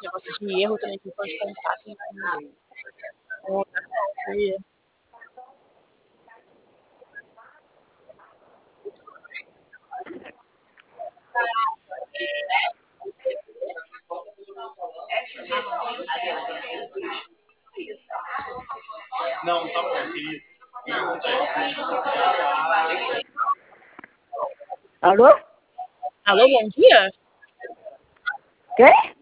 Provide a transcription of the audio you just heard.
esse negócio de erro também que pode contar. Ou foi. Alô? Alô, bom dia? Quem?